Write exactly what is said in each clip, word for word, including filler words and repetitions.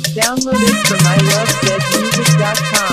Download it from i love dead music dot com.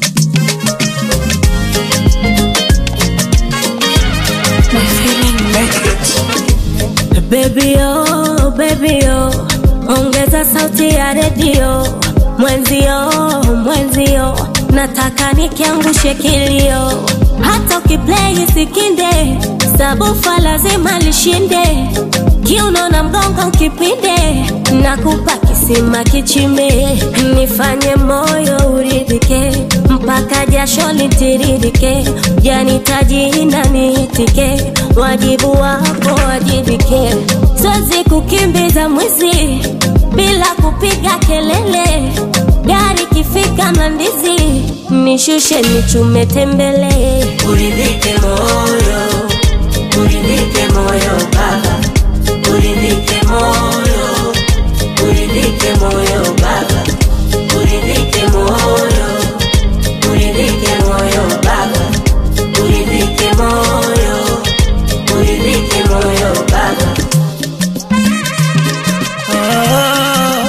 My feeling make it. Baby oh, baby oh, ongeza sauti ya redio. Mwenzio, mwenzio, nataka nikiangushe kilio. Hata ukiplay isikinde, sabufa lazima lishinde. Kiuno na mgongo ukipinde, nakupa kisima kichimbe. Nifanye moyo uridhike, mpaka jasho litiririke. Janitaji na niitike, wajibu wako wajibike. Siwezi kukimbiza mwizi bila kupiga kelele. Gari kifika Mlandizi, nishushe nichume tembele. Uridhike moyo, uridhike moyo baba. Uridhike moyo, uridhike moyo baba. Uridhike moyo, uridhike moyo baba. Uridhike moyo, uridhike moyo baba. Ah,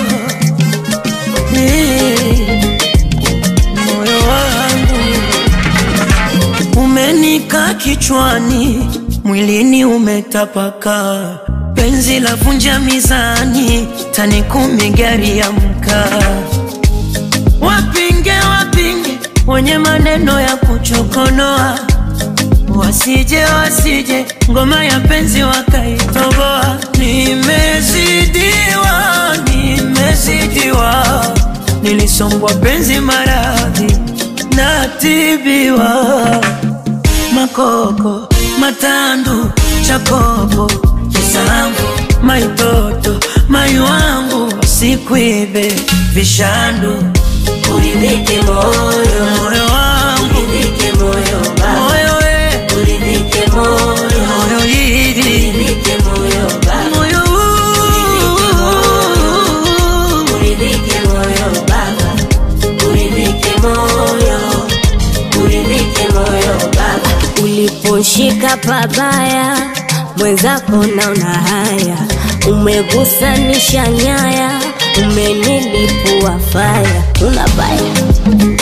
eh, moyo wangu umenika kichwani, mwilini umetapaka. Penzi la vunja mizani, tani kumi gari ya mkaa. Wapinge wapinge, wenye maneno ya kuchokonoa. Wasije wasije, ngoma ya penzi wakaitoboa. Nimezidiwa, nimezidiwa, nilisombwa penzi maradhi, natibiwa. Makoko, matandu, chakopo, kisambu, maitoto, mayu wangu, sikuibe, vishandu. Uridhike moyo, moyo wangu, uridhike moyo baba. moyo we, Uridhike moyo, moyo hidi, uridhike moyo baba. moyo Uridhike moyo baba. Uridhike moyo, uridhike moyo baba. Uliposhika pabaya, mwenzako naona haya. Umegusanisha nyaya, umenilipua faya. Unabaya